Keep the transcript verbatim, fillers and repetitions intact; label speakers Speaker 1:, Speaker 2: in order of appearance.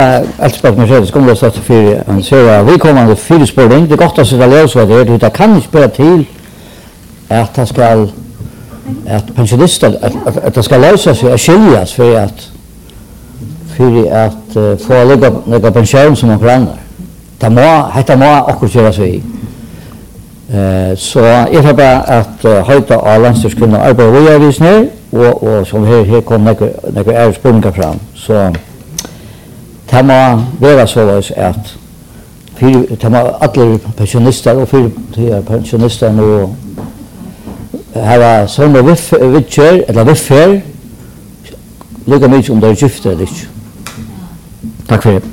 Speaker 1: Elspeth Mercedes kommer så till för en så vi kommer med fyra spårning. Det gott att så väl så det det kan inte spela till att det ska att pensionister att, att det ska lösa sig och skiljas för att för att uh, få lägga lägga pension som någon annan. Det må heter må också göra så i. Eh så jag har bara att uh, höjta alla kunna arbeta vidare vis nu och och som här här kommer några några är spårningar fram. Så det må vara så att för det må alla pensionister och för de pensionister nu har såna vitcher eller vitcher lika mycket om det är gifter. Tack för det.